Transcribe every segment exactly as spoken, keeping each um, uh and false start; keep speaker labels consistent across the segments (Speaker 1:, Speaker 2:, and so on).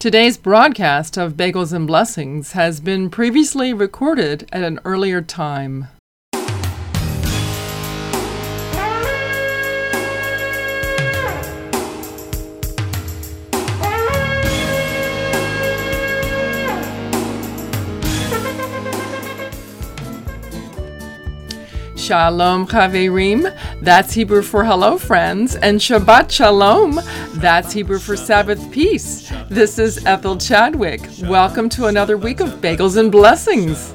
Speaker 1: Today's broadcast of Bagels and Blessings has been previously recorded at an earlier time. Shalom Chaverim, that's Hebrew for hello friends, and Shabbat Shalom, that's Hebrew for Sabbath peace. This is Ethel Chadwick. Welcome to another week of Bagels and Blessings.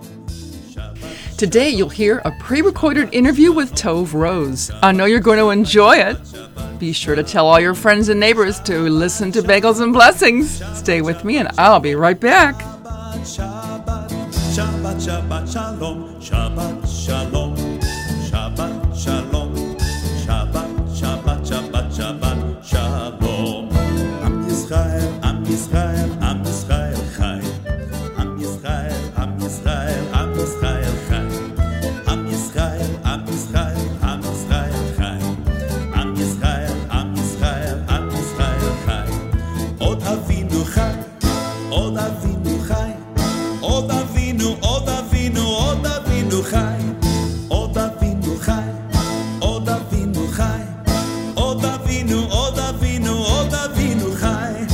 Speaker 1: Today you'll hear a pre-recorded interview with Tove Rose. I know you're going to enjoy it. Be sure to tell all your friends and neighbors to listen to Bagels and Blessings. Stay with me and I'll be right back.
Speaker 2: Shabbat, Shabbat, Shalom, Shabbat, Shalom, Shabbat, Shalom, Shabbat, Shabbat, Shabbat, Shabbat, Shalom. Am Yisrael, Am Yisrael, Am Yisrael Chai. Am Yisrael, Am Yisrael, Am Yisrael Chai. Am Yisrael, Am Yisrael, Am Yisrael Chai. Am Yisrael, Am Yisrael, Am Yisrael Chai. Od Avinu Chai, Od Avinu Chai. Od Avinu, Od Avinu, Od Avinu Chai. Od Avinu Chai. Od Avinu Chai. Od Avinu, Od Avinu, Od Avinu Chai.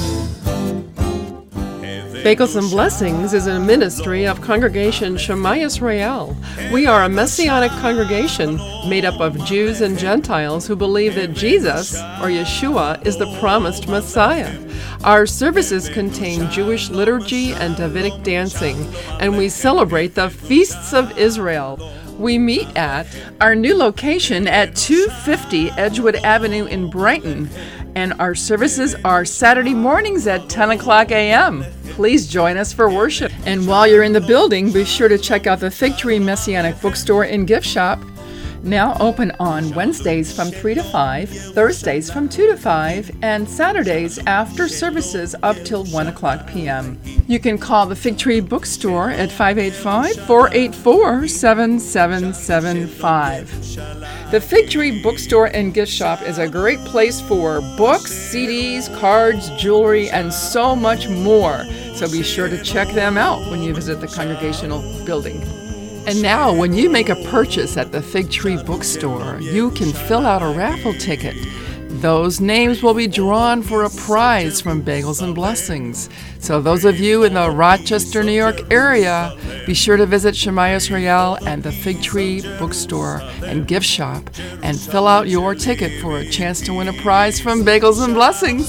Speaker 1: Bagels and Blessings is a ministry of Congregation Shema Yisrael. We are a Messianic congregation made up of Jews and Gentiles who believe that Jesus, or Yeshua, is the promised Messiah. Our services contain Jewish liturgy and Davidic dancing, and we celebrate the feasts of Israel. We meet at our new location at two fifty Edgewood Avenue in Brighton, and our services are Saturday mornings at ten o'clock a.m. Please join us for worship. And while you're in the building, be sure to check out the Fig Tree Messianic Bookstore and Gift Shop, now open on Wednesdays from three to five, Thursdays from two to five, and Saturdays after services up till one o'clock p.m. You can call the Fig Tree Bookstore at five eight five, four eight four, seven seven seven five. The Fig Tree Bookstore and Gift Shop is a great place for books, C Ds, cards, jewelry, and so much more. So be sure to check them out when you visit the congregational building. And now, when you make a purchase at the Fig Tree Bookstore, you can fill out a raffle ticket. Those names will be drawn for a prize from Bagels and Blessings. So those of you in the Rochester, New York area, be sure to visit Shema Yisrael and the Fig Tree Bookstore and Gift Shop and fill out your ticket for a chance to win a prize from Bagels and Blessings.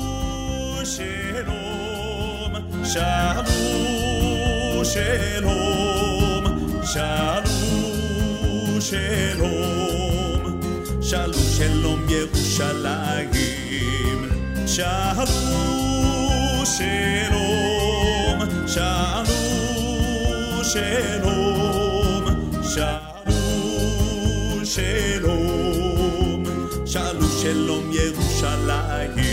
Speaker 2: Shalom, shalom. Shalom, shalom, shalom, shalom, Yerushalayim. Shalom, shalom, shalom, shalom, shalom, shalom, shalom, shalom, Yerushalayim.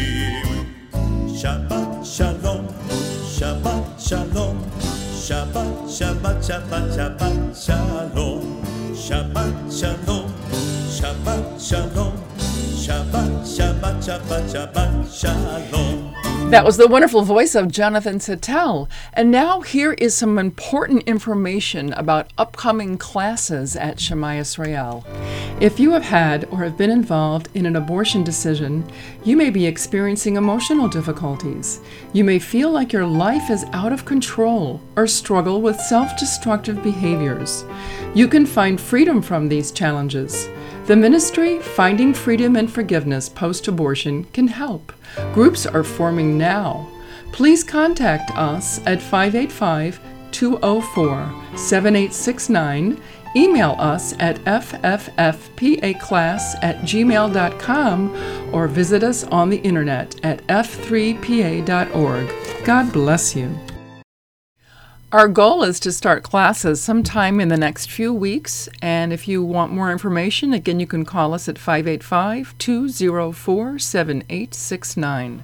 Speaker 2: Shabbat, shalom, Shabbat, shalom. Shabbat, Shabbat, Shabbat, Shabbat, Shalom. Shabbat, Shalom. Shabbat, Shalom. Shabbat, Shabbat, Shabbat, Shabbat, Shalom.
Speaker 1: That was the wonderful voice of Jonathan Settel. And now here is some important information about upcoming classes at Shema Yisrael. If you have had or have been involved in an abortion decision, you may be experiencing emotional difficulties. You may feel like your life is out of control or struggle with self-destructive behaviors. You can find freedom from these challenges. The ministry, Finding Freedom and Forgiveness Post-Abortion, can help. Groups are forming now. Please contact us at five eight five, two oh four, seven eight six nine. Email us at f f f p a class at gmail dot com or visit us on the internet at f three p a dot org. God bless you. Our goal is to start classes sometime in the next few weeks, and if you want more information, again, you can call us at five eight five, two oh four, seven eight six nine.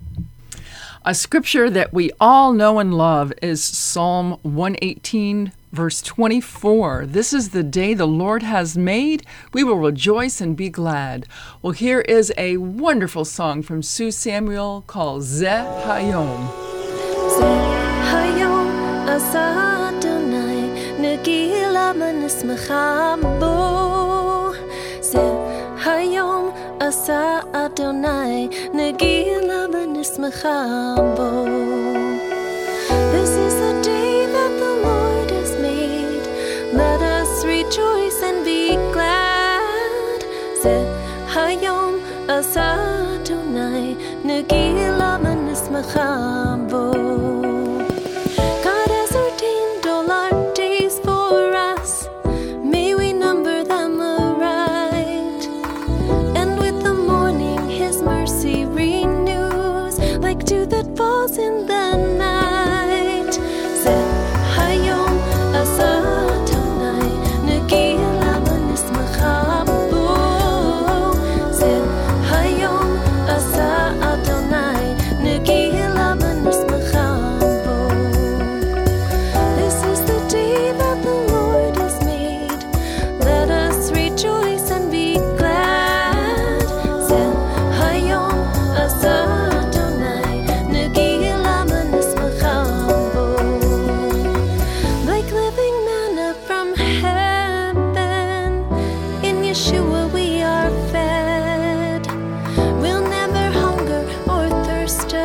Speaker 1: A scripture that we all know and love is Psalm one eighteen, Verse twenty-four, this is the day the Lord has made. We will rejoice and be glad. Well, here is a wonderful song from Sue Samuel called Zeh Hayom.
Speaker 3: Zeh Hayom Asa Adonai Negila Manismecha Bo. Zeh Hayom Asa Adonai Negila Manismecha Bo. This is the day that the Lord has made. Let us rejoice and be glad. Zeh Hayom Asa Adonai Negila Manismecha Bo. God has ordained all our days for us. May we number them aright. And with the morning His mercy renews, like dew that falls in the night. Zeh Hayom Asa Adonai Negila Manismecha Bo. Zeh Hayom Asa Adonai Negila Manismecha Bo. This is the day that the Lord has made. Let us rejoice and be glad. Zeh Hayom Asa Adonai Negila Manismecha Bo. Like living manna from heaven, in Yeshua we are fed. We'll never hunger or thirst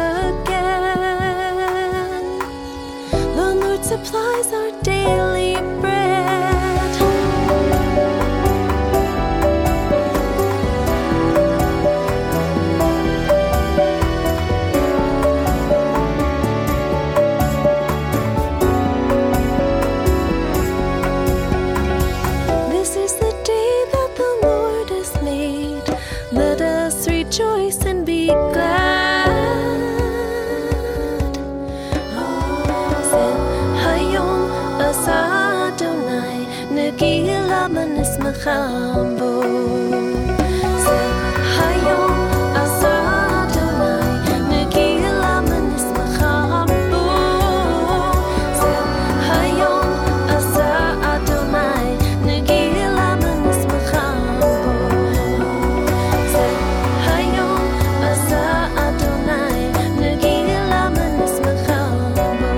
Speaker 3: again. The Lord supplies our daily bread. This is the day that the Lord has made. Let us rejoice and be glad. Zeh Hayom Asa Adonai Negila Manismecha Bo. Zeh Hayom Asa Adonai Negila Manismecha Bo. Zeh Hayom Asa Adonai Negila Manismecha Bo. Zeh Hayom Asa Adonai Negila Manismecha Bo.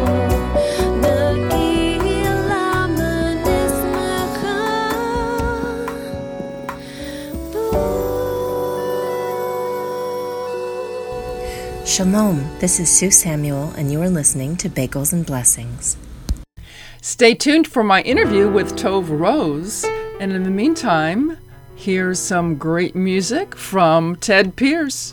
Speaker 3: Negila Manismecha Bo.
Speaker 4: Shalom, this is Sue Samuel, and you are listening to Bagels and Blessings.
Speaker 1: Stay tuned for my interview with Tove Rose. And in the meantime, here's some great music from Ted Pierce.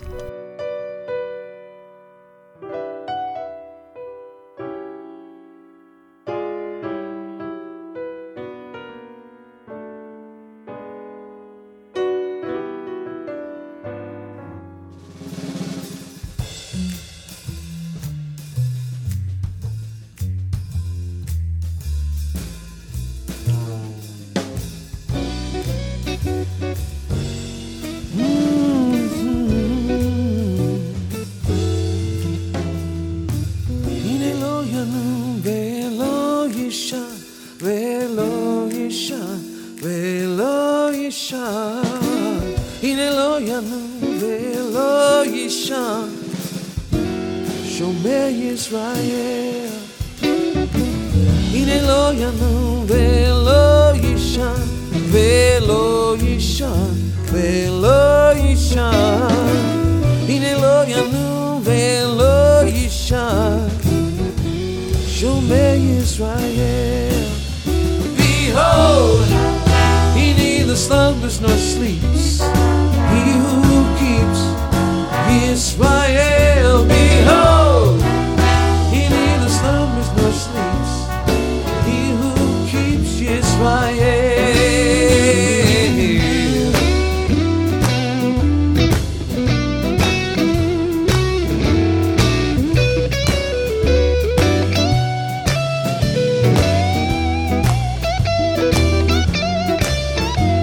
Speaker 5: הנה לא ינום ולא יישן, ולא יישן, ולא יישן. הנה לא ינום ולא יישן, שומר ישראל. הנה לא ינום ולא יישן, ולא יישן, ולא יישן. הנה לא ינום ולא יישן, שומר ישראל. Behold, he neither slumbers nor sleeps, he who keeps Israel. Behold, he neither slumbers nor sleeps, he who keeps Israel.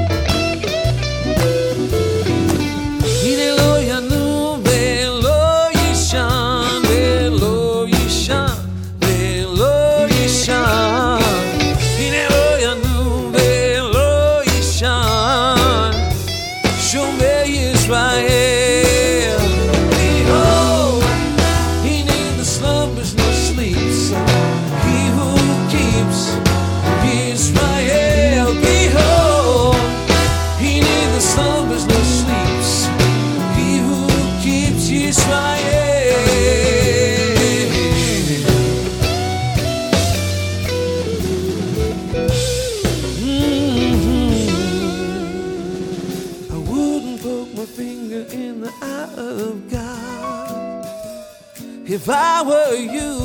Speaker 5: הנה לא ינום ולא if I were you.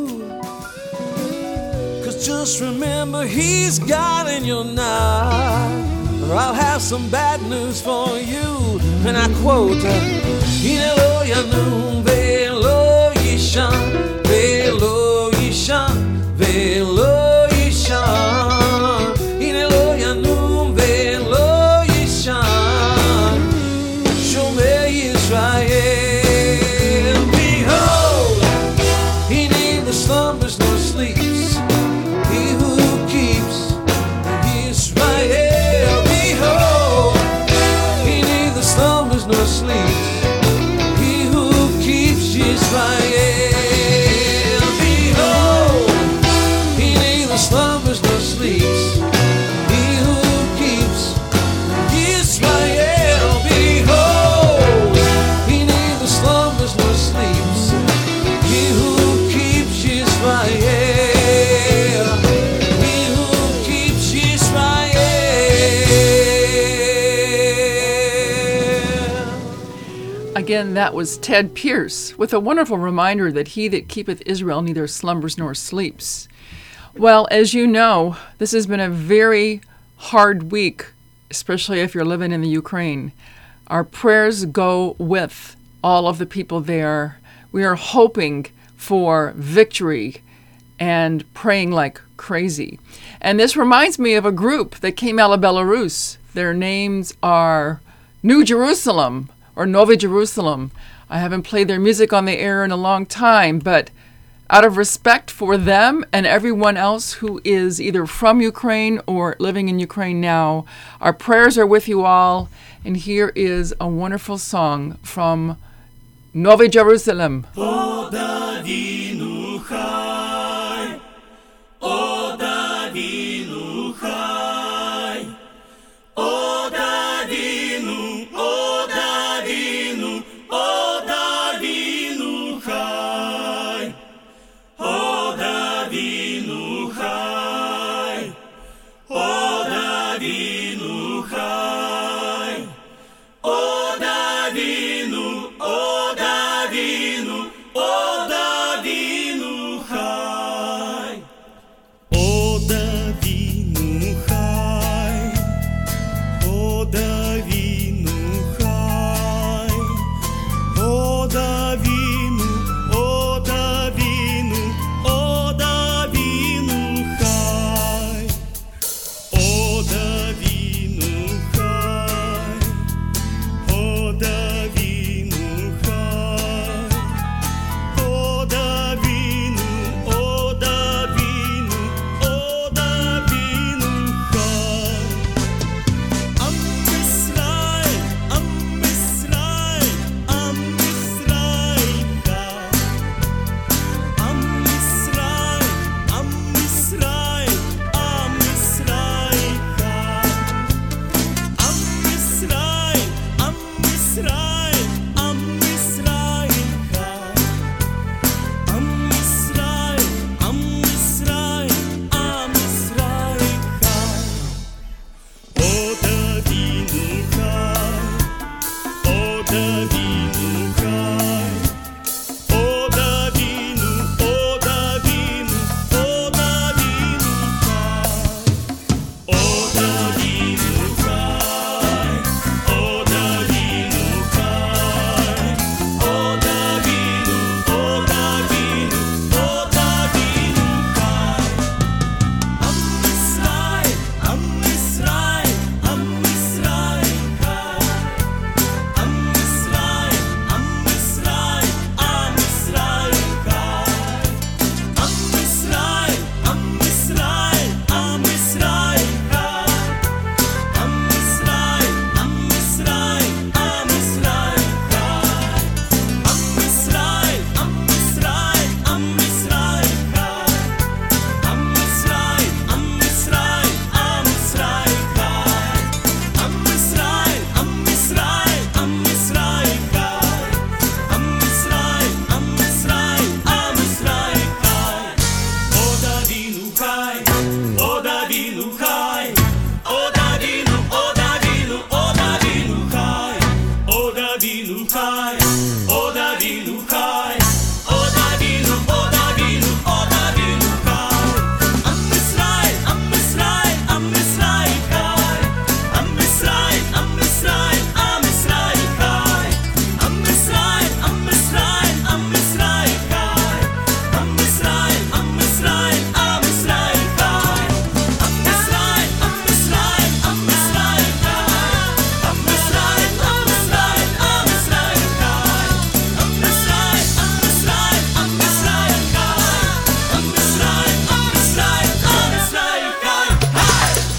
Speaker 5: Cause just remember he's God and you're not. Or I'll have some bad news for you. And I quote, Inelo yanum velo yishan, velo yishan, velo yishan. Inelo yanum velo yishan, Shomei Yisrael. Behold, he neither slumbers nor sleeps, he who keeps Yisrael. Behold, he neither slumbers nor sleeps, he who keeps Yisrael. Behold, he neither slumbers nor sleeps, he who keeps Yisrael. Behold, he neither slumbers nor sleeps, he who keeps Yisrael. He who keeps Yisrael.
Speaker 1: Again, that was Ted Pierce with a wonderful reminder that he that keepeth Israel neither slumbers nor sleeps. Well, as you know, this has been a very hard week, especially if you're living in the Ukraine. Our prayers go with all of the people there. We are hoping for victory and praying like crazy. And this reminds me of a group that came out of Belarus. Their names are New Jerusalem or Novi Jerusalem. I haven't played their music on the air in a long time, but out of respect for them and everyone else who is either from Ukraine or living in Ukraine now, our prayers are with you all. And here is a wonderful song from Novi Jerusalem.
Speaker 2: Odavinu chai, Odavinu chai, Odavinu, Odavinu, Odavinu chai, Odavinu chai, Odavinu chai, Odavinu, Odavinu, Odavinu chai. Odavinu chai, Odavinu chai, Odavinu, Odavinu, Odavinu chai, Odavinu chai, Odavinu chai,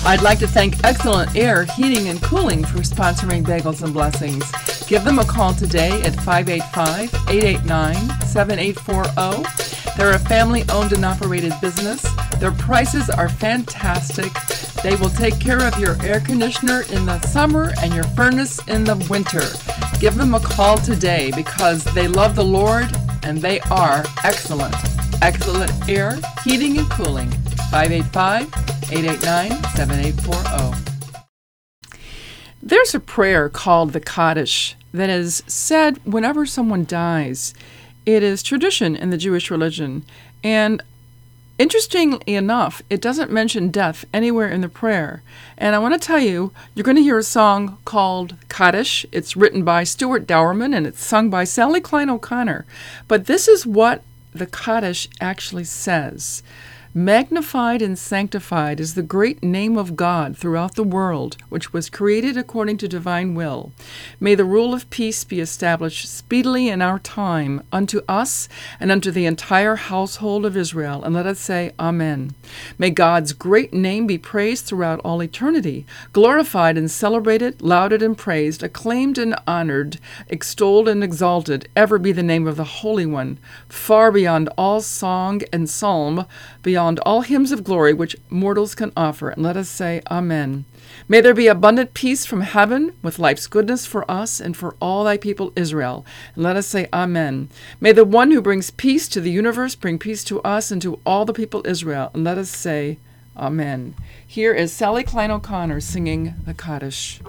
Speaker 1: I'd like to thank Excellent Air Heating and Cooling for sponsoring Bagels and Blessings. Give them a call today at five eight five, eight eight nine, seven eight four zero. They're a family-owned and operated business. Their prices are fantastic. They will take care of your air conditioner in the summer and your furnace in the winter. Give them a call today because they love the Lord and they are excellent. Excellent Air Heating and Cooling. five eight five, eight eight nine, seven eight four zero. There's a prayer called the Kaddish that is said whenever someone dies. It is tradition in the Jewish religion, and interestingly enough, it doesn't mention death anywhere in the prayer. And I want to tell you, you're going to hear a song called Kaddish. It's written by Stuart Dowerman, and it's sung by Sally Klein O'Connor. But this is what the Kaddish actually says. Magnified and sanctified is the great name of God throughout the world, which was created according to divine will. May the rule of peace be established speedily in our time unto us and unto the entire household of Israel, and let us say Amen. May God's great name be praised throughout all eternity, glorified and celebrated, lauded and praised, acclaimed and honored, extolled and exalted, ever be the name of the Holy One, far beyond all song and psalm, beyond all hymns of glory which mortals can offer, and let us say Amen. May there be abundant peace from heaven with life's goodness for us and for all thy people Israel, and let us say Amen. May the one who brings peace to the universe bring peace to us and to all the people Israel, and let us say Amen. Here is Sally Klein O'Connor singing the Kaddish.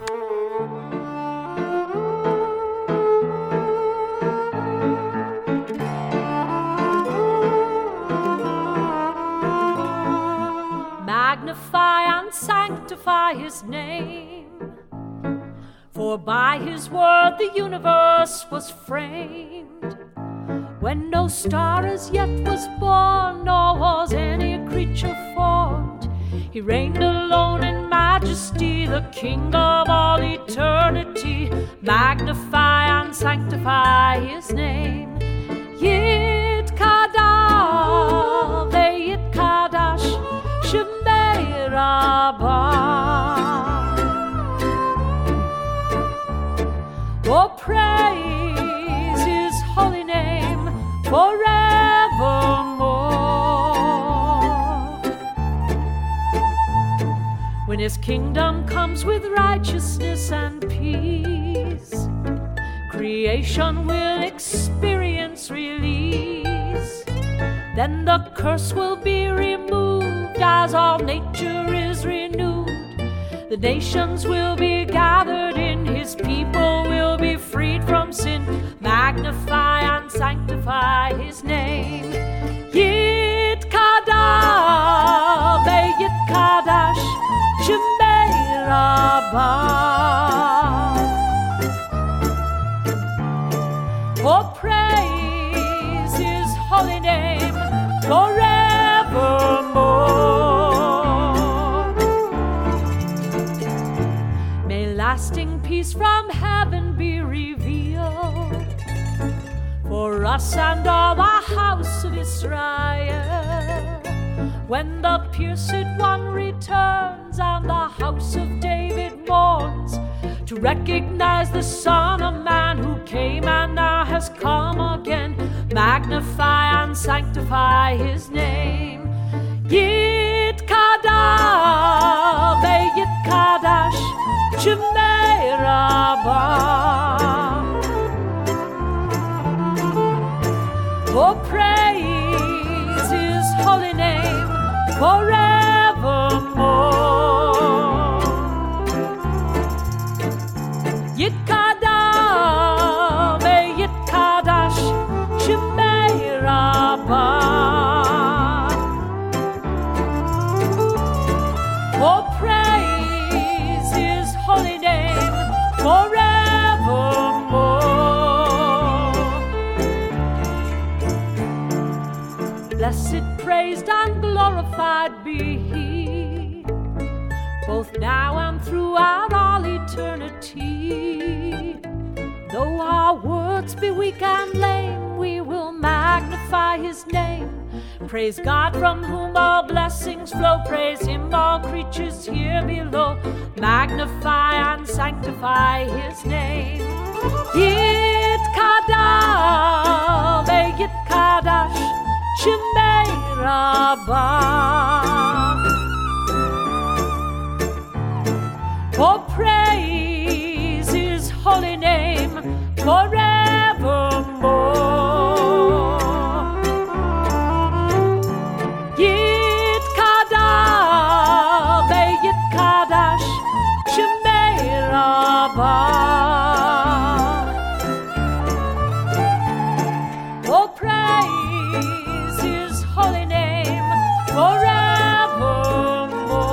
Speaker 6: Magnify and sanctify his name, for by his word the universe was framed. When no star as yet was born, nor was any creature formed, he reigned alone in majesty, the King of all eternity. Magnify and sanctify his name. Yit Kadav, Yit Kadash, Shemei Rabbah. Oh, praise his holy name forevermore. When his kingdom comes with righteousness and peace, creation will experience release. Then the curse will be removed as all nature is renewed. The nations will be gathered in, his people will be freed from sin. Magnify and sanctify his name. Yit Kadav, Yit Kadash, Shemei Rabbah. Oh, praise his holy name forevermore. May lasting peace from heaven be revealed for us and all the house of Israel. When the pierced one returns and the house of David mourns, to recognize the Son of Man who came and now has come again. Magnify and sanctify his name. Yit Kadav, Yit Kadash, Shemei Rabbah. Oh, praise his holy name forevermore. Yit Kadav, Yit Kadash, Shemei Rabbah. Oh, praise his holy name forevermore. Blessed, praised, and glorified be he, both now and throughout all eternity. Though our words be weak and lame, we will magnify his name, Praise God from whom all blessings flow. Praise Him, all creatures here below. Magnify and sanctify His name. Yit Kadam, Yit Kadash, Shemei Rabbah. Oh, praise His holy name forevermore. Yit Kadam, Yit Kadash, Shemei Rabbah. Oh, praise His holy name forevermore.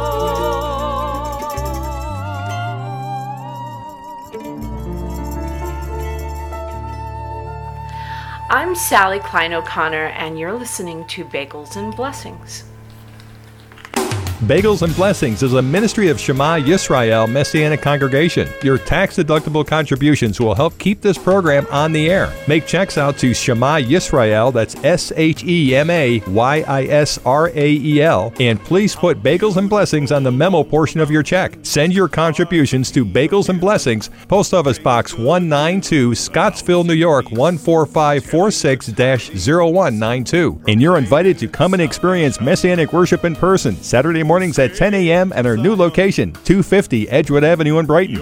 Speaker 7: I'm Sally Klein O'Connor, and you're listening to Bagels and Blessings.
Speaker 8: Bagels and Blessings is a ministry of Shema Yisrael Messianic Congregation. Your tax-deductible contributions will help keep this program on the air. Make checks out to Shema Yisrael, that's S H E M A Y I S R A E L, and please put Bagels and Blessings on the memo portion of your check. Send your contributions to Bagels and Blessings, Post Office Box one ninety-two, Scottsville, New York one four five four six dash zero one nine two. And you're invited to come and experience Messianic worship in person, Saturday mornings at ten a.m. at our new location, two fifty Edgewood Avenue in Brighton.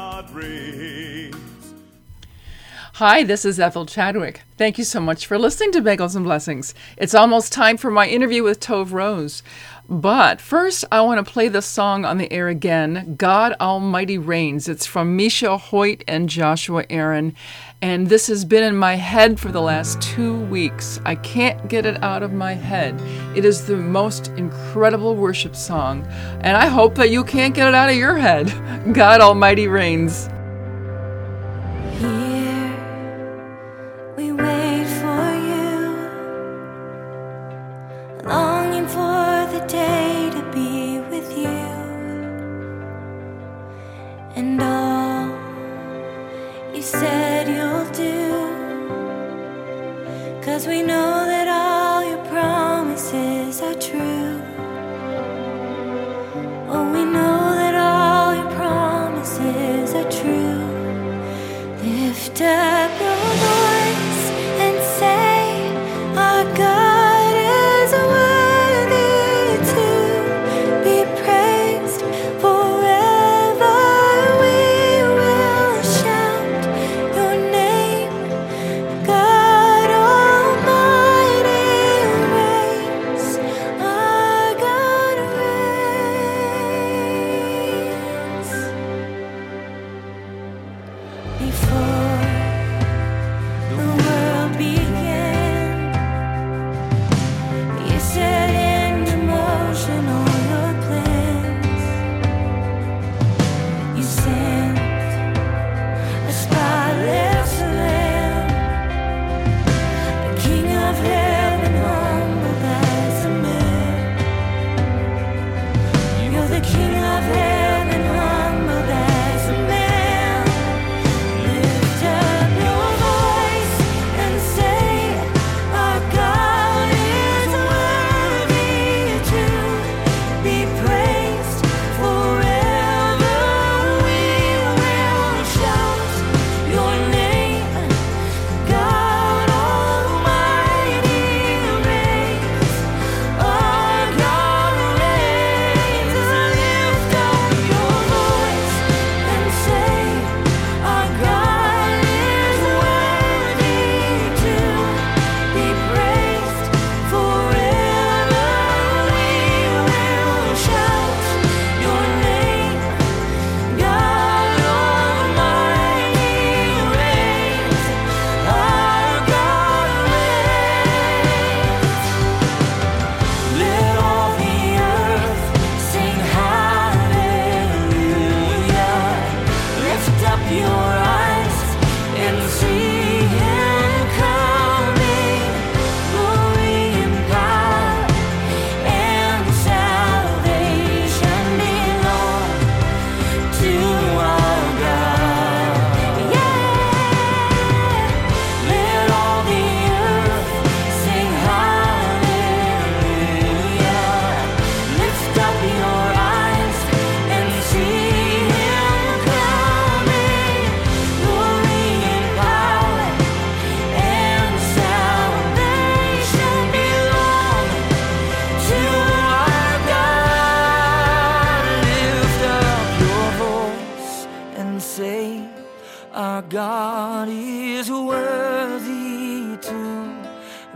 Speaker 1: Hi, this is Ethel Chadwick. Thank you so much for listening to Bagels and Blessings. It's almost time for my interview with Tove Rose. But first, I want to play the song on the air again, God Almighty Reigns. It's from Misha Hoyt and Joshua Aaron. And this has been in my head for the last two weeks. I can't get it out of my head. It is the most incredible worship song. And I hope that you can't get it out of your head. God Almighty Reigns.
Speaker 3: Here we wait for you, longing for the day to be with you, and all you said you'll do, 'cause we know that all your promises are true. Oh, we know that all your promises are true. Lift up your voice and say, our God is worthy to be praised forever. We will shout your name, God Almighty reigns. Our God reigns. Before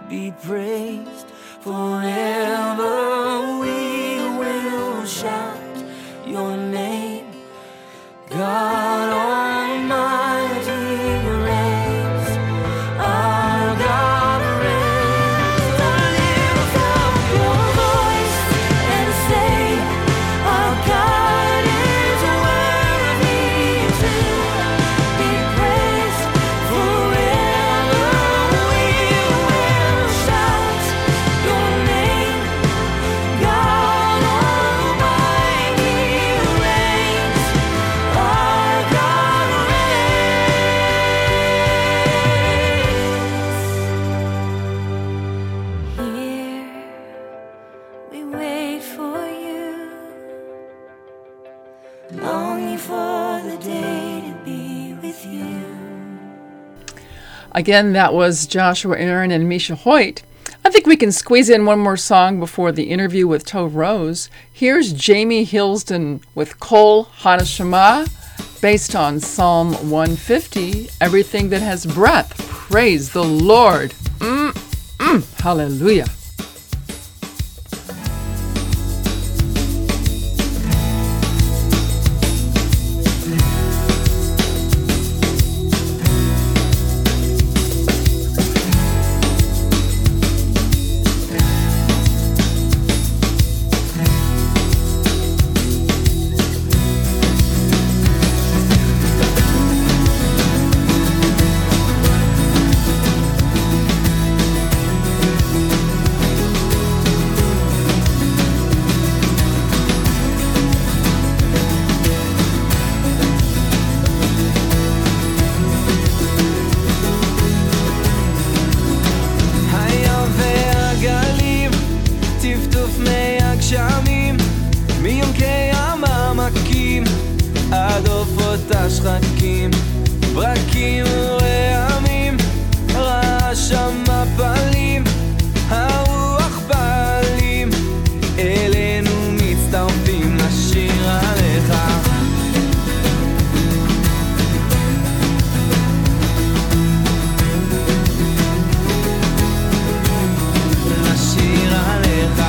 Speaker 5: be praised. Forever we will shout your name. God Almighty reigns. Our God reigns. Lift up your voice and say, our God is worthy to be praised. Forever we will shout your name. God Almighty reigns. Our God reigns. Here we wait for you, longing for the day to be with you.
Speaker 1: Again, that was Joshua Aaron and Misha Hoyt. I think we can squeeze in one more song before the interview with Tove Rose. Here's Jamie Hillsden with Kol Hanashama, based on Psalm one fifty, Everything that has breath, praise the Lord. Mm, mm, hallelujah.
Speaker 5: הים והגלים, טפטוף מי הגשמים, מיונקי המעמקים עד עופות השחקים, ברקים ורעמים, רעש המפלים, הרוח בעלים, אלינו מצטרפים לשיר עליך. לשיר עליך.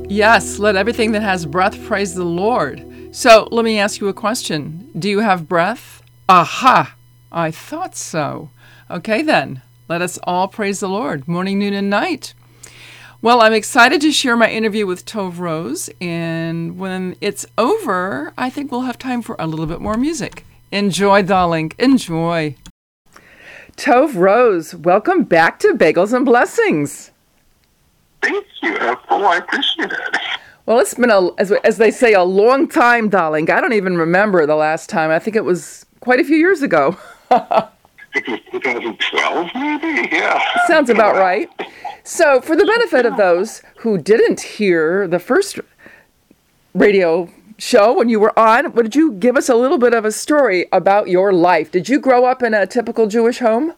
Speaker 1: Yes, let everything that has breath praise the Lord. So let me ask you a question. Do you have breath? Aha! I thought so. Okay then, let us all praise the Lord, morning, noon, and night. Well, I'm excited to share my interview with Tove Rose, and when it's over, I think we'll have time for a little bit more music. Enjoy, darling, enjoy. Tove Rose, welcome back to Bagels and Blessings.
Speaker 9: Thank you, Ethel. I appreciate it.
Speaker 1: Well, it's been, a, as, as they say, a long time, darling. I don't even remember the last time. I think it was quite a few years ago.
Speaker 9: I think it was twenty twelve, maybe? Yeah.
Speaker 1: Sounds about right. So, for the benefit of those who didn't hear the first radio show when you were on, would you give us a little bit of a story about your life? Did you grow up in a typical Jewish home?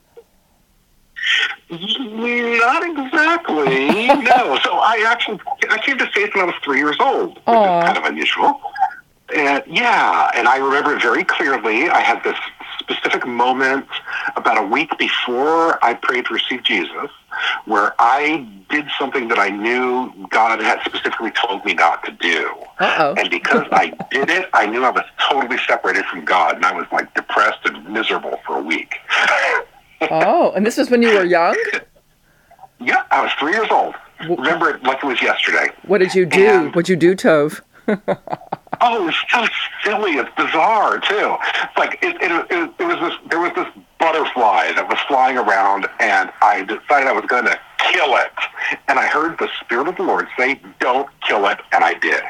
Speaker 9: Not exactly, no. So I actually, I came to faith when I was three years old, which
Speaker 1: Aww.
Speaker 9: is kind of unusual. And yeah, and I remember it very clearly. I had this specific moment about a week before I prayed to receive Jesus, where I did something that I knew God had specifically told me not to do.
Speaker 1: Uh-oh.
Speaker 9: And because I did it, I knew I was totally separated from God, and I was like depressed and miserable for a week.
Speaker 1: Oh, and this was when you were young?
Speaker 9: Yeah, I was three years old. Remember it like it was yesterday.
Speaker 1: What did you do?
Speaker 9: And,
Speaker 1: What'd you do, Tove?
Speaker 9: oh, it was so silly. It's bizarre too. It's like it, it, it, it was this. There was this butterfly that was flying around, and I decided I was going to kill it. And I heard the Spirit of the Lord say, "Don't kill it," and I did.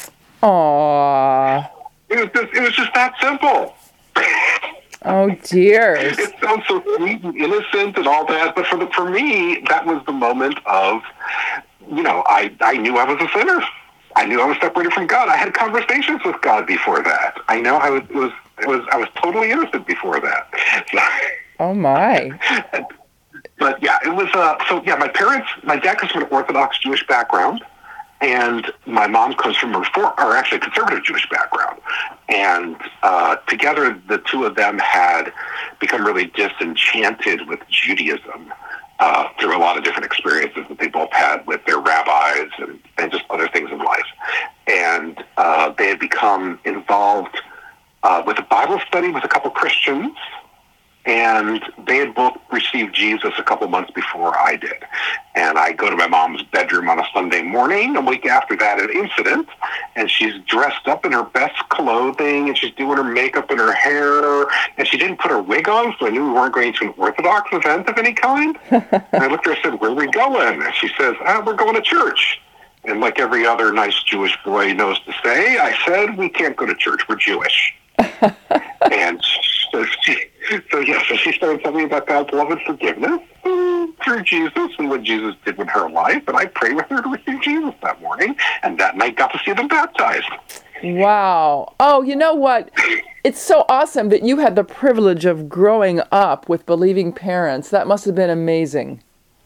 Speaker 1: Aww.
Speaker 9: It was just. It was just that simple.
Speaker 1: Oh dear.
Speaker 9: It sounds so sweet and innocent and all that, but for the for me, that was the moment of, you know, I, I knew I was a sinner. I knew I was separated from God. I had conversations with God before that. I know I was it was it was I was totally innocent before that.
Speaker 1: Oh my.
Speaker 9: But yeah, it was uh so yeah, my parents my dad comes from an Orthodox Jewish background. And my mom comes from a reform, or actually a conservative Jewish background. And uh, together, the two of them had become really disenchanted with Judaism uh, through a lot of different experiences that they both had with their rabbis and, and just other things in life. And uh, they had become involved uh, with a Bible study with a couple Christians. And they had both received Jesus a couple months before I did. And I go to my mom's bedroom on a Sunday morning, a week after that an incident, and she's dressed up in her best clothing, and she's doing her makeup and her hair, and she didn't put her wig on, so I knew we weren't going to an Orthodox event of any kind. And I looked at her and said, "Where are we going?" And she says, ah, "We're going to church." And like every other nice Jewish boy knows to say, I said, "We can't go to church, we're Jewish." And so she, so yeah, so she started telling me about God's love and forgiveness through Jesus and what Jesus did in her life, and I prayed with her to receive Jesus that morning, and that night got to see them baptized.
Speaker 1: Wow. Oh, you know what? It's so awesome that you had the privilege of growing up with believing parents. That must have been amazing.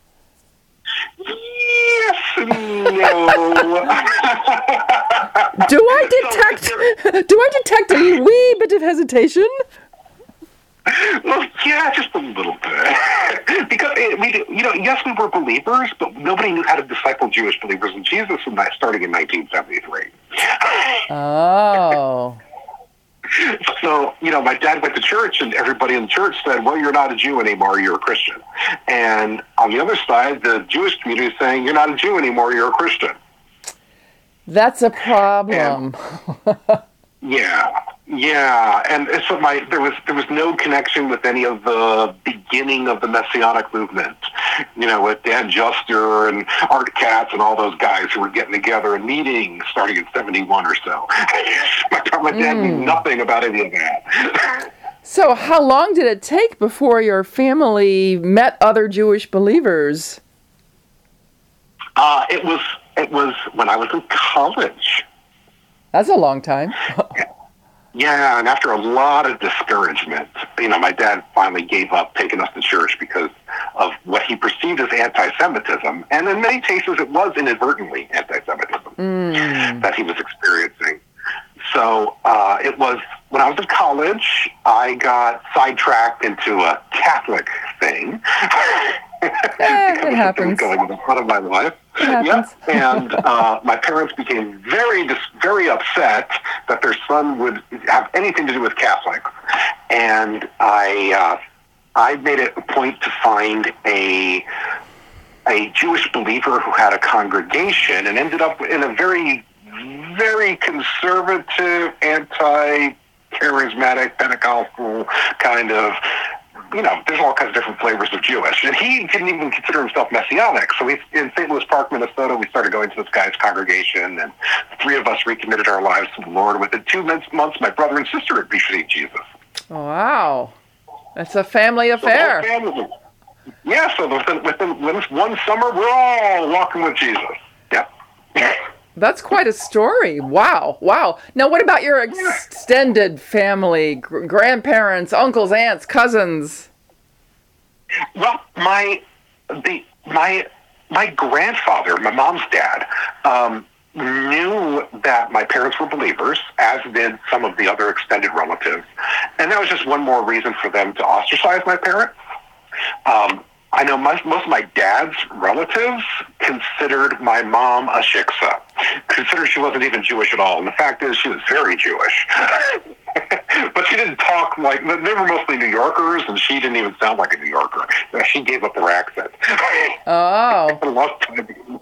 Speaker 9: Yes and no.
Speaker 1: Do I detect? Do I detect a wee bit of hesitation?
Speaker 9: Well, yeah, just a little bit. Because it, we, you know, yes, we were believers, but nobody knew how to disciple Jewish believers in Jesus, and that starting in nineteen seventy-three.
Speaker 1: Oh.
Speaker 9: So, you know, my dad went to church, and everybody in the church said, "Well, you're not a Jew anymore, you're a Christian." And on the other side, the Jewish community is saying, "You're not a Jew anymore, you're a Christian."
Speaker 1: That's a problem.
Speaker 9: And, yeah, yeah, and so my there was there was no connection with any of the beginning of the Messianic movement, you know, with Dan Juster and Art Katz and all those guys who were getting together and meeting starting in seventy-one or so. my, my dad mm. knew nothing about any of that.
Speaker 1: So, how long did it take before your family met other Jewish believers?
Speaker 9: Uh, it was it was when I was in college.
Speaker 1: That's a long time.
Speaker 9: Yeah, and after a lot of discouragement, you know, my dad finally gave up taking us to church because of what he perceived as anti-Semitism, and in many cases it was inadvertently anti-Semitism mm. that he was experiencing. So uh, it was, when I was in college, I got sidetracked into a Catholic thing.
Speaker 1: Yeah, it happens.
Speaker 9: Going in the front of my life. Yep. And uh, my parents became very, dis- very upset that their son would have anything to do with Catholics. And I, uh, I made it a point to find a a Jewish believer who had a congregation, and ended up in a very, very conservative, anti-charismatic, Pentecostal kind of. You know, there's all kinds of different flavors of Jewish. And he didn't even consider himself Messianic. So we, in Saint Louis Park, Minnesota, we started going to this guy's congregation, and the three of us recommitted our lives to the Lord. Within two months, my brother and sister had received Jesus.
Speaker 1: Wow. That's a family affair.
Speaker 9: So family, yeah, so within, within one summer, we're all walking with Jesus. Yep.
Speaker 1: That's quite a story. Wow. Wow. Now, what about your extended family, gr- grandparents, uncles, aunts, cousins?
Speaker 9: Well, my the my my grandfather, my mom's dad, um, knew that my parents were believers, as did some of the other extended relatives, and that was just one more reason for them to ostracize my parents. Um, I know most, most of my dad's relatives considered my mom a shiksa, considered she wasn't even Jewish at all. And the fact is, she was very Jewish. But she didn't talk like, they were mostly New Yorkers, and she didn't even sound like a New Yorker. She gave up her accent.
Speaker 1: Oh.
Speaker 9: A long time ago.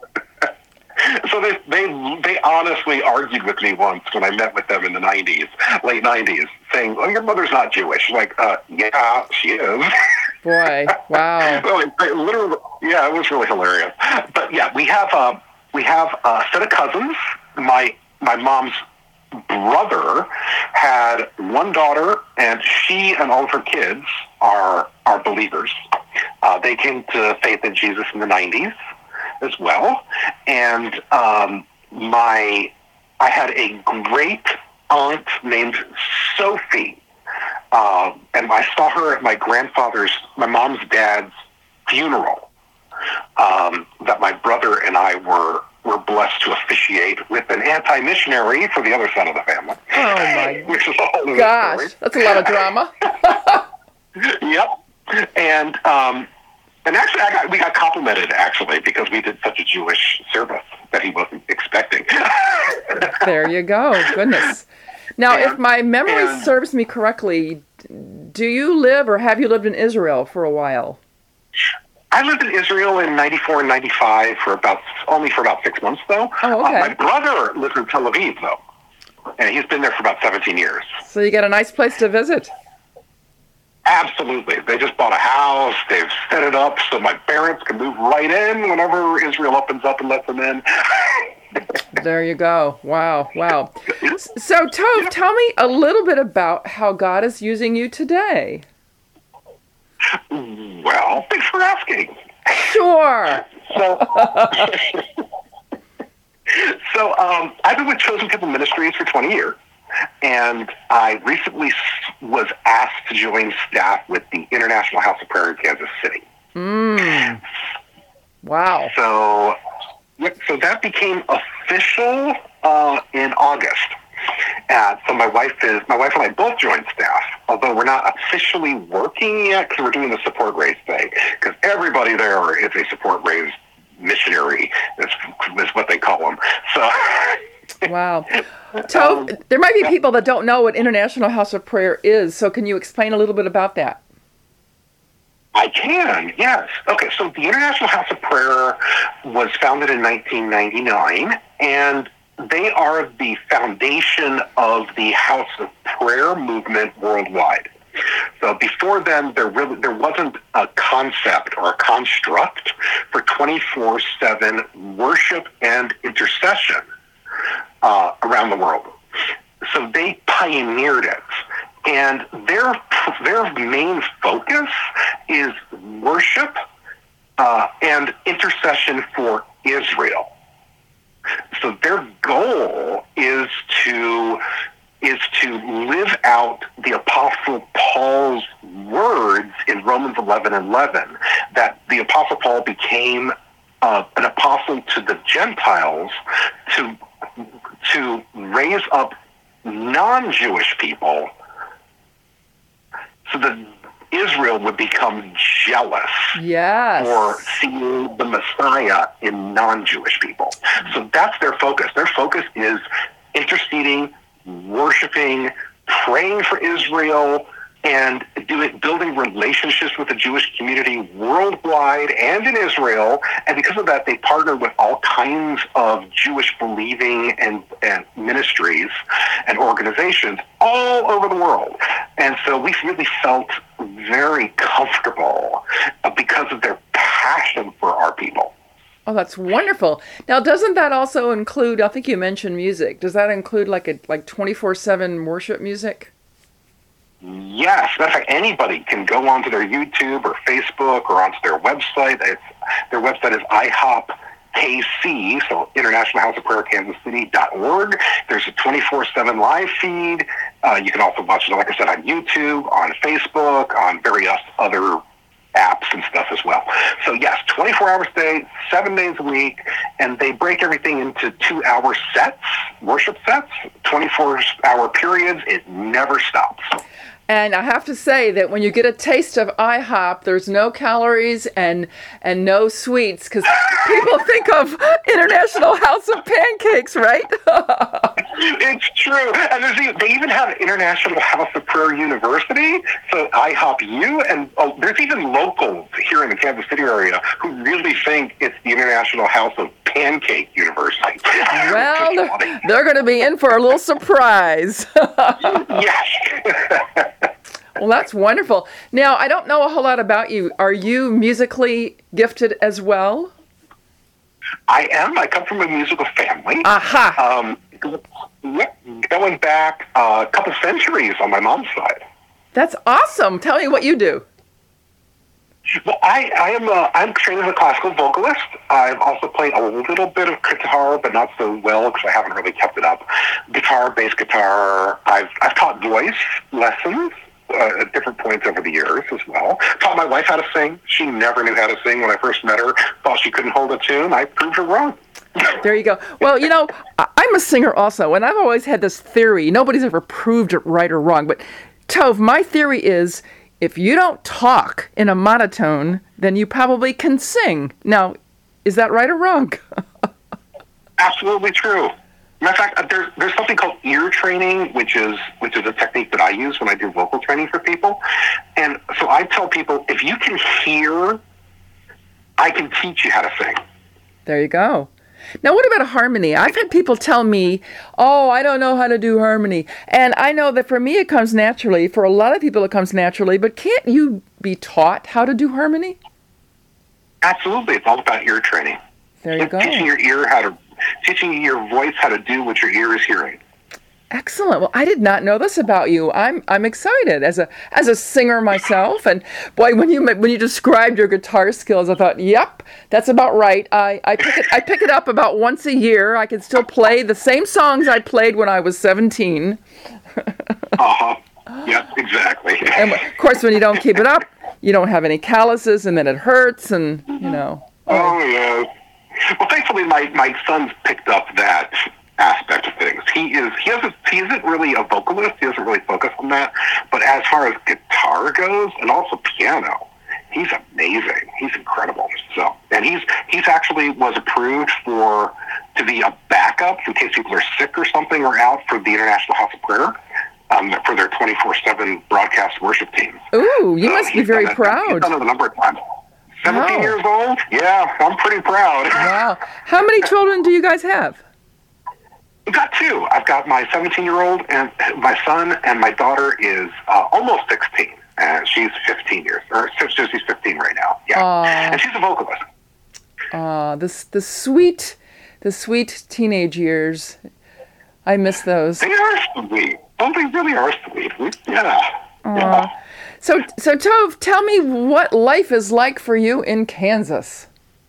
Speaker 9: So they, they they honestly argued with me once when I met with them in the nineties, late nineties, saying, "Oh, your mother's not Jewish." I'm like, uh, yeah, she is.
Speaker 1: Boy, wow.
Speaker 9: Well, it, it literally, yeah, it was really hilarious. But yeah, we have uh, we have a set of cousins. My my mom's brother had one daughter, and she and all of her kids are are believers. Uh, they came to faith in Jesus in the nineties. As well, and um, my I had a great aunt named Sophie, uh, and I saw her at my grandfather's, my mom's dad's funeral. Um, that my brother and I were were blessed to officiate with an anti-missionary for the other side of the family.
Speaker 1: Oh my
Speaker 9: which is a whole other
Speaker 1: gosh,
Speaker 9: story.
Speaker 1: that's a lot of drama.
Speaker 9: Yep, and. Um, And actually, I got, we got complimented, actually, because we did such a Jewish service that he wasn't expecting.
Speaker 1: There you go. Goodness. Now,
Speaker 9: And-
Speaker 1: if my memory
Speaker 9: and-
Speaker 1: serves me correctly, do you live or have you lived in Israel for a while?
Speaker 9: I lived in Israel in ninety-four and ninety-five for about, only for about six months, though.
Speaker 1: Oh, okay.
Speaker 9: Uh, my brother lives in Tel Aviv, though, and he's been there for about seventeen years.
Speaker 1: So you got a nice place to visit.
Speaker 9: Absolutely. They just bought a house. They've set it up so my parents can move right in whenever Israel opens up and lets them in.
Speaker 1: There you go. Wow, wow. So, Tove, tell me a little bit about how God is using you today.
Speaker 9: Well, thanks for asking.
Speaker 1: Sure.
Speaker 9: So, so um, I've been with Chosen People Ministries for twenty years. And I recently was asked to join staff with the International House of Prayer in Kansas City.
Speaker 1: Mm. Wow.
Speaker 9: So, so that became official uh, in August. Uh, so my wife is my wife and I both joined staff, although we're not officially working yet because we're doing the support raise thing. Because everybody there is a support raise missionary. Is, is what they call them. So.
Speaker 1: Wow. Tove, there might be people that don't know what International House of Prayer is, so can you explain a little bit about that?
Speaker 9: I can, yes. Okay, so the International House of Prayer was founded in nineteen ninety-nine, and they are the foundation of the House of Prayer movement worldwide. So before then, there really there wasn't a concept or a construct for twenty-four seven worship and intercession Uh, around the world. So they pioneered it. And their their main focus is worship uh, and intercession for Israel. So their goal is to is to live out the Apostle Paul's words in Romans eleven eleven, that the Apostle Paul became uh, an apostle to the Gentiles to to raise up non-Jewish people so that Israel would become jealous
Speaker 1: Yes.
Speaker 9: for seeing the Messiah in non-Jewish people. So that's their focus. Their focus is interceding, worshiping, praying for Israel, and doing, building relationships with the Jewish community worldwide and in Israel. And because of that, they partner with all kinds of Jewish believing and, and ministries and organizations all over the world. And so we really felt very comfortable because of their passion for our people.
Speaker 1: Oh, that's wonderful. Now, doesn't that also include, I think you mentioned music. Does that include like a like twenty-four seven worship music?
Speaker 9: Yes, matter of fact, anybody can go onto their YouTube or Facebook or onto their website. It's, their website is I hop K C, so International House of Prayer Kansas City dot org. There's a twenty-four seven live feed. Uh, you can also watch it, like I said, on YouTube, on Facebook, on various other apps and stuff as well. So yes, twenty-four hours a day, seven days a week, and they break everything into two-hour sets, worship sets, twenty-four hour periods. It never stops.
Speaker 1: And I have to say that when you get a taste of I hop, there's no calories and and no sweets, because people think of International House of Pancakes, right?
Speaker 9: It's true. And there's even, they even have International House of Prayer University, so I hop U, and oh, there's even locals here in the Kansas City area who really think it's the International House of Pancake University.
Speaker 1: Well, they're, they're going to be in for a little surprise.
Speaker 9: Yes.
Speaker 1: Well, that's wonderful. Now, I don't know a whole lot about you. Are you musically gifted as well?
Speaker 9: I am. I come from a musical family.
Speaker 1: Aha.
Speaker 9: Um, going back uh, a couple centuries on my mom's side.
Speaker 1: That's awesome. Tell me what you do.
Speaker 9: Well, I, I am a, I'm trained as a classical vocalist. I've also played a little bit of guitar, but not so well because I haven't really kept it up. Guitar, bass guitar. I've I've taught voice lessons uh, at different points over the years as well. Taught my wife how to sing. She never knew how to sing when I first met her. Thought she couldn't hold a tune. I proved her wrong.
Speaker 1: There you go. Well, you know, I'm a singer also, and I've always had this theory. Nobody's ever proved it right or wrong, but Tove, my theory is, if you don't talk in a monotone, then you probably can sing. Now, is that right or wrong?
Speaker 9: Absolutely true. Matter of fact, there's there's something called ear training, which is which is a technique that I use when I do vocal training for people. And so I tell people, if you can hear, I can teach you how to sing.
Speaker 1: There you go. Now, what about a harmony? I've had people tell me, oh, I don't know how to do harmony. And I know that for me it comes naturally. For a lot of people it comes naturally. But can't you be taught how to do harmony?
Speaker 9: Absolutely. It's all about ear training.
Speaker 1: There you
Speaker 9: It's
Speaker 1: go.
Speaker 9: Teaching your ear how to, teaching your voice how to do what your ear is hearing.
Speaker 1: Excellent. Well, I did not know this about you. I'm I'm excited as a as a singer myself. And boy, when you when you described your guitar skills, I thought, yep, that's about right. I, I pick it I pick it up about once a year. I can still play the same songs I played when I was seventeen.
Speaker 9: Uh-huh. Yep, exactly.
Speaker 1: And of course, when you don't keep it up, you don't have any calluses, and then it hurts, and you know.
Speaker 9: Oh, yeah. Well, thankfully, my, my son's picked up that aspect of things. He is he hasn't he isn't really a vocalist. He doesn't really focus on that. But as far as guitar goes, and also piano, he's amazing. He's incredible. So, and he's he's actually was approved for to be a backup in case people are sick or something or out for the International House of Prayer. Um, for their twenty-four seven broadcast worship team.
Speaker 1: Ooh, you
Speaker 9: So
Speaker 1: must be
Speaker 9: he's
Speaker 1: very
Speaker 9: done it-
Speaker 1: proud.
Speaker 9: He's done it a number of times. seventeen
Speaker 1: Wow.
Speaker 9: years old? Yeah, I'm pretty proud.
Speaker 1: Wow. How many children do you guys have?
Speaker 9: I've got two. I've got my seventeen-year-old and my son, and my daughter is uh, almost sixteen, and she's fifteen years, or she's fifteen right now. Yeah,
Speaker 1: Aw.
Speaker 9: and she's a vocalist.
Speaker 1: Ah, this the sweet, the sweet teenage years. I miss those.
Speaker 9: They are sweet. Oh, they really are sweet. We- Yeah. yeah.
Speaker 1: So, so Tove, tell me what life is like for you in Kansas.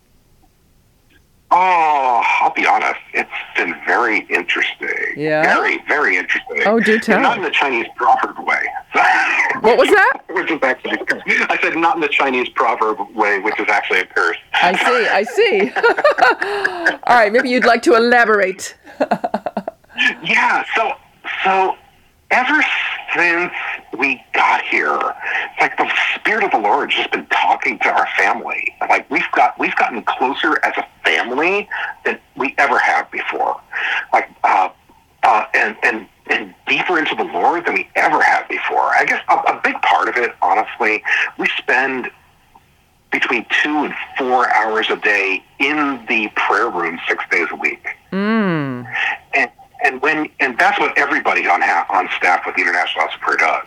Speaker 9: Oh, I'll be honest. It's been very interesting.
Speaker 1: Yeah?
Speaker 9: Very, very interesting.
Speaker 1: Oh, do tell.
Speaker 9: And not in the Chinese proverb way.
Speaker 1: What was that?
Speaker 9: Which is actually, I said not in the Chinese proverb way, which is actually a curse.
Speaker 1: I see, I see. All right, maybe you'd like to elaborate.
Speaker 9: Yeah, so so ever since we got here, like the Spirit of the Lord has just been talking to our family. Like we've got, we've gotten closer as a family than we ever have before. Like, uh, uh, and, and, and deeper into the Lord than we ever have before. I guess a, a big part of it, honestly, we spend between two and four hours a day in the prayer room six days a week.
Speaker 1: Mm.
Speaker 9: And, and when, and that's what everybody on ha- on staff with the International House of Prayer does.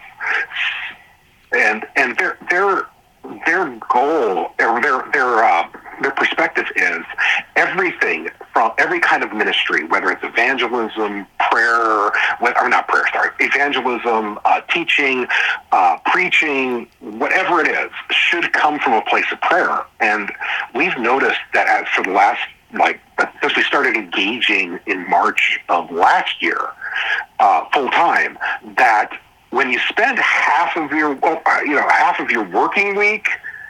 Speaker 9: And, and their, their, their goal or their, their, uh, their perspective is everything from every kind of ministry, whether it's evangelism, prayer, or not prayer, sorry, evangelism, uh, teaching, uh, preaching, whatever it is, should come from a place of prayer. And we've noticed that as for the last, like, since we started engaging in March of last year, uh, full time, that when you spend half of your, well, you know, half of your working week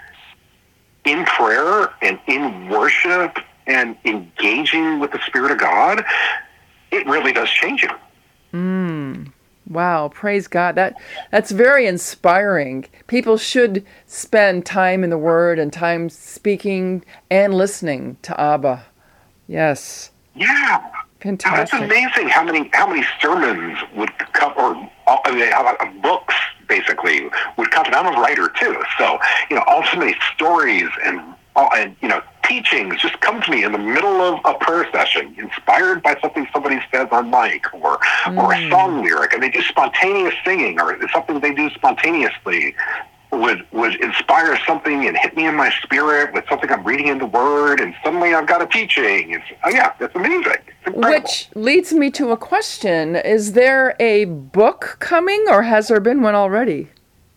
Speaker 9: in prayer and in worship and engaging with the Spirit of God, it really does change you.
Speaker 1: Mm. Wow, praise God. That that's very inspiring. People should spend time in the Word and time speaking and listening to Abba. Yes.
Speaker 9: Yeah.
Speaker 1: Fantastic.
Speaker 9: It's amazing how many how many sermons would come, or I mean, how, uh, books basically would come. And I'm a writer too, so you know, all so many stories and all, and you know, teachings just come to me in the middle of a prayer session, inspired by something somebody says on mic, or mm. or a song lyric, and they do spontaneous singing, or it's something they do spontaneously. Would would inspire something and hit me in my spirit with something I'm reading in the Word, and suddenly I've got a teaching. It's oh yeah, it's amazing. It's
Speaker 1: Which leads me to a question: is there a book coming, or has there been one already?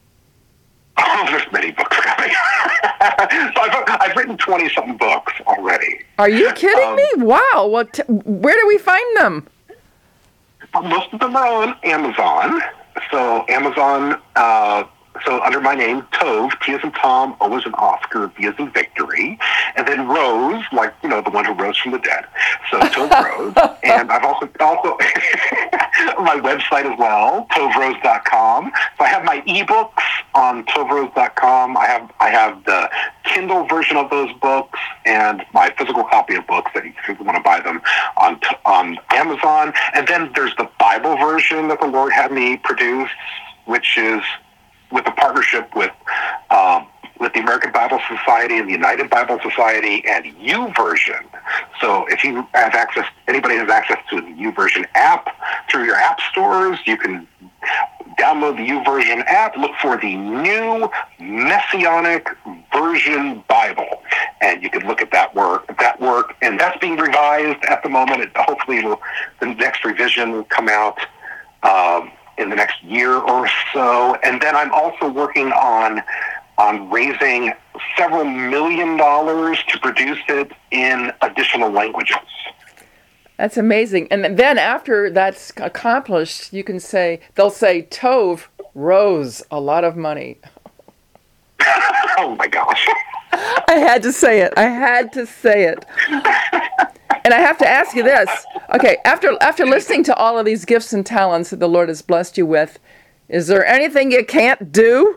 Speaker 9: Oh, there's many books coming. so I've, I've written twenty something books already.
Speaker 1: Are you kidding um, me? Wow! What? T- where do we find them?
Speaker 9: Most of them are on Amazon. So Amazon. Uh, So under my name, Tove, T as in Tom, O as in Oscar, V as in Victory, and then Rose, like, you know, the one who rose from the dead. So Tove Rose. And I've also, also my website as well, tove rose dot com. So I have my ebooks on tove rose dot com. I have I have the Kindle version of those books and my physical copy of books that you want to buy them on on Amazon. And then there's the Bible version that the Lord had me produce, which is with a partnership with um, with the American Bible Society and the United Bible Society and YouVersion. So if you have access, anybody has access to the YouVersion app through your app stores, you can download the YouVersion app, look for the new Messianic Version Bible, and you can look at that work. That work, and that's being revised at the moment. It, hopefully, it'll, the next revision will come out Um, in the next year or so. And then I'm also working on on raising several million dollars to produce it in additional languages.
Speaker 1: That's amazing. And then after that's accomplished, you can say, they'll say, Tove rose a lot of money.
Speaker 9: Oh my gosh.
Speaker 1: I had to say it. I had to say it. And I have to ask you this. Okay, after after listening to all of these gifts and talents that the Lord has blessed you with, is there anything you can't do?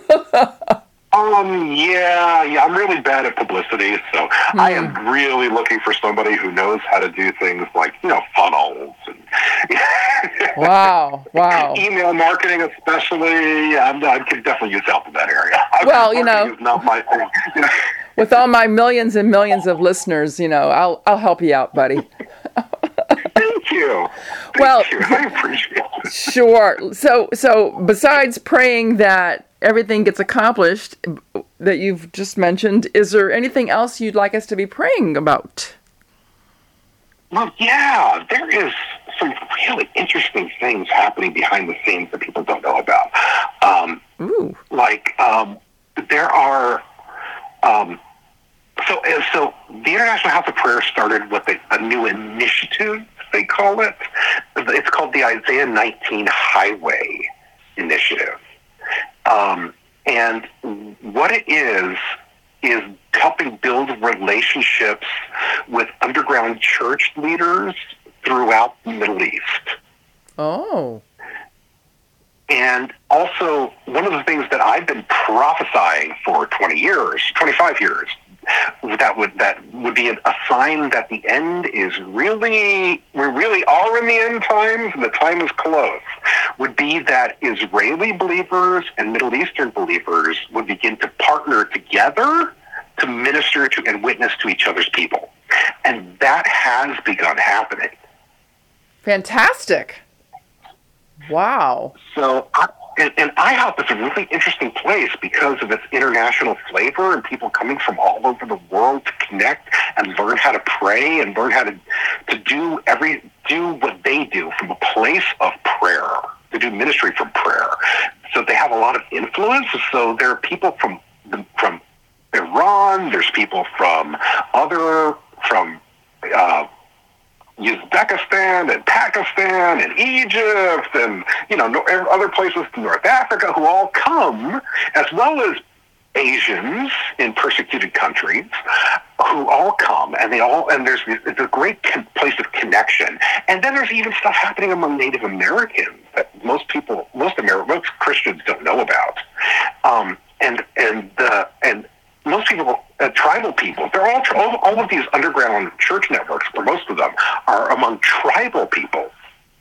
Speaker 9: um, yeah, yeah, I'm really bad at publicity, so hmm. I am really looking for somebody who knows how to do things like, you know, funnels. And
Speaker 1: wow, wow.
Speaker 9: Email marketing especially. I'm, I could definitely use help in that area.
Speaker 1: Well, you know.
Speaker 9: Is not my thing. You know?
Speaker 1: With all my millions and millions of listeners, you know, I'll I'll help you out, buddy.
Speaker 9: Thank you. Thank
Speaker 1: well,
Speaker 9: you. I appreciate it.
Speaker 1: Sure. So so besides praying that everything gets accomplished that you've just mentioned, is there anything else you'd like us to be praying about?
Speaker 9: Well, yeah, there is some really interesting things happening behind the scenes that people don't know about. Um,
Speaker 1: Ooh.
Speaker 9: Like um, there are. Um, So, so the International House of Prayer started with a, a new initiative, they call it. It's called the Isaiah nineteen Highway Initiative. Um, and what it is, is helping build relationships with underground church leaders throughout the Middle East.
Speaker 1: Oh.
Speaker 9: And also, one of the things that I've been prophesying for twenty years, twenty-five years, that would that would be a sign that the end is really, we really are in the end times, and the time is close, would be that Israeli believers and Middle Eastern believers would begin to partner together to minister to and witness to each other's people. And that has begun happening.
Speaker 1: Fantastic. Wow.
Speaker 9: So, I, and, and I H O P is a really interesting place because of its international flavor and people coming from all over the world to connect and learn how to pray and learn how to to do every do what they do from a place of prayer, to do ministry from prayer. So they have a lot of influence. So there are people from from Iran. There's people from other from. Uh, Uzbekistan and Pakistan and Egypt and, you know, other places in North Africa who all come, as well as Asians in persecuted countries who all come, and they all, and there's it's a great con- place of connection. And then there's even stuff happening among Native Americans that most people, most Amer- most Christians don't know about. Um, and, and, uh, and, most people, uh, tribal people, they're all, all, all of these underground church networks, or most of them, are among tribal people.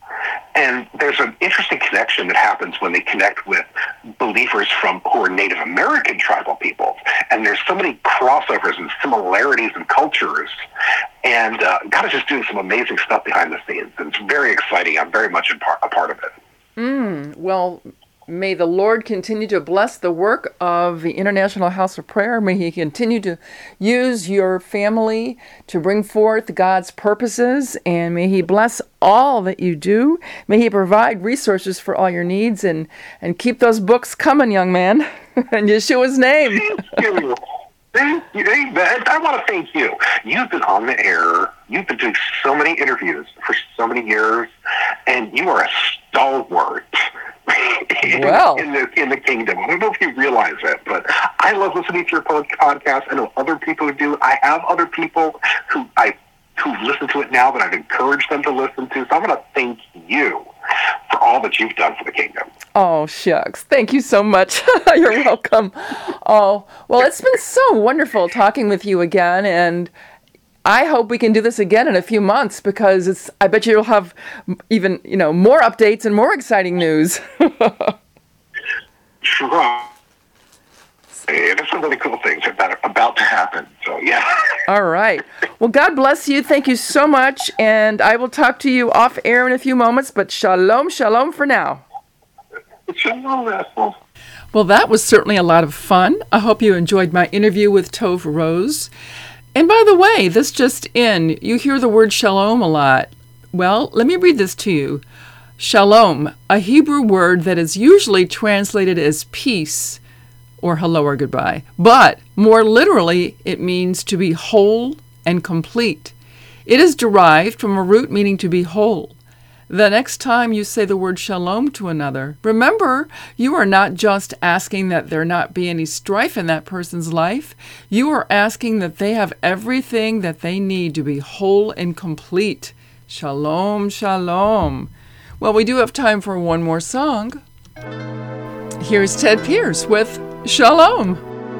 Speaker 9: And there's an interesting connection that happens when they connect with believers from who are Native American tribal people. And there's so many crossovers and similarities in cultures. And uh, God is just doing some amazing stuff behind the scenes. And it's very exciting. I'm very much a part, a part of it.
Speaker 1: Mm, well, may the Lord continue to bless the work of the International House of Prayer. May He continue to use your family to bring forth God's purposes, and may He bless all that you do. May He provide resources for all your needs, and, and keep those books coming, young man, in Yeshua's name.
Speaker 9: Thank you. Thank you. Amen. I want to thank you. You've been on the air. You've been doing so many interviews for so many years, and you are a stalwart. In,
Speaker 1: well.
Speaker 9: in the in the kingdom. I don't know if you realize it, but I love listening to your podcast. I know other people who do. I have other people who I who listen to it now that I've encouraged them to listen to. So I'm going to thank you for all that you've done for the kingdom.
Speaker 1: Oh, shucks. Thank you so much. You're welcome. Oh, well, it's been so wonderful talking with you again, and I hope we can do this again in a few months, because it's, I bet you'll have even, you know, more updates and more exciting news.
Speaker 9: Sure. There's some really cool things about, about to happen. So, yeah.
Speaker 1: All right. Well, God bless you. Thank you so much. And I will talk to you off air in a few moments, but shalom, shalom for now.
Speaker 9: Shalom, Ethel.
Speaker 1: Well, that was certainly a lot of fun. I hope you enjoyed my interview with Tove Rose. And by the way, this just in, you hear the word shalom a lot. Well, let me read this to you. Shalom, a Hebrew word that is usually translated as peace or hello or goodbye. But more literally, it means to be whole and complete. It is derived from a root meaning to be whole. The next time you say the word shalom to another, remember, you are not just asking that there not be any strife in that person's life. You are asking that they have everything that they need to be whole and complete. Shalom, shalom. Well, we do have time for one more song. Here's Ted Pierce with Shalom.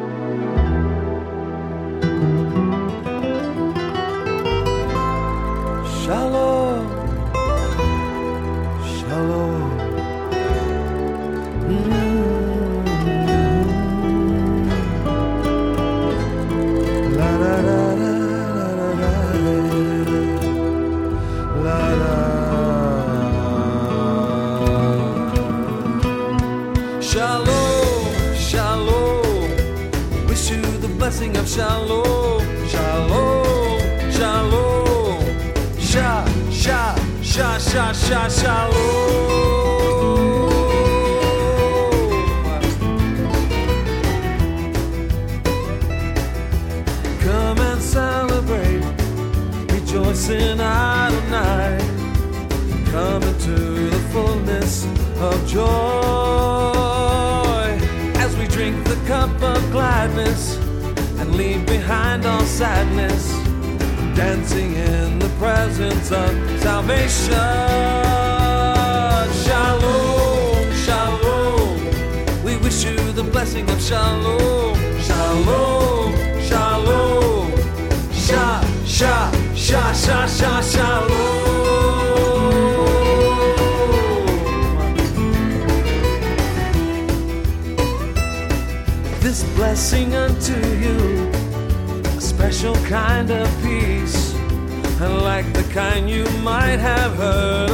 Speaker 5: Shalom. Shalom. Mm-hmm. La la la la la la la. Shalom, shalom. Wish you the blessing of shalom, shalom, shalom. Sha, sha, sha, sha, sha, shalom. Come and celebrate, rejoice in Adonai. Come into the fullness of joy as we drink the cup of gladness and leave behind all sadness, dancing in the presence of salvation. Shalom, shalom. the blessing of shalom, shalom, shalom, sha, sha, sha, sha, sha, shalom. This blessing unto you, a special kind of peace, unlike the kind you might have heard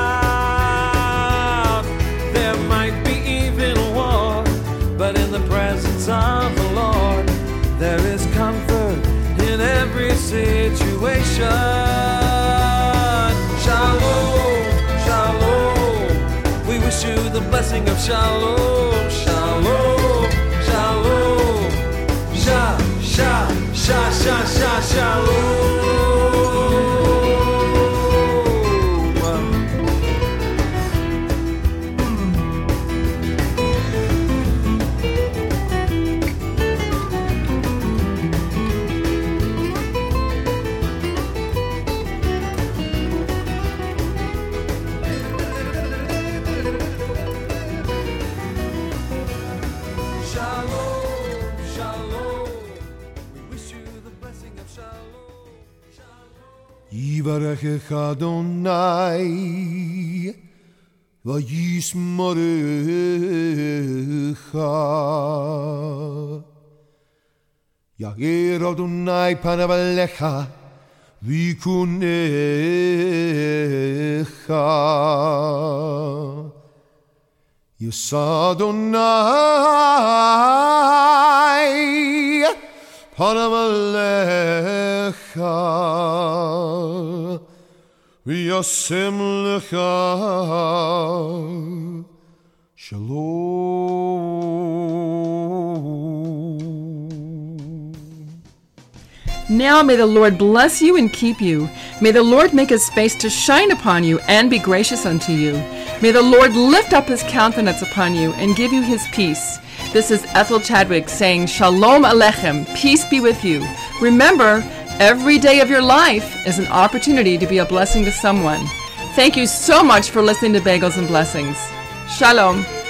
Speaker 5: about. There might be even war, but in the presence of the Lord, there is comfort in every situation. Shalom, shalom. We wish you the blessing of shalom, shalom, shalom. Sha, sha, sha, sha, sha, shalom.
Speaker 10: Yivarech Adonai v'yismorecha Yagir Adonai panav alecha v'yikunecha Yisa Adonai panav alecha v'yasem lecha shalom.
Speaker 1: Now may the Lord bless you and keep you. May the Lord make his face to shine upon you and be gracious unto you. May the Lord lift up his countenance upon you and give you his peace. This is Ethel Chadwick saying Shalom Aleichem, peace be with you. Remember, every day of your life is an opportunity to be a blessing to someone. Thank you so much for listening to Bagels and Blessings. Shalom.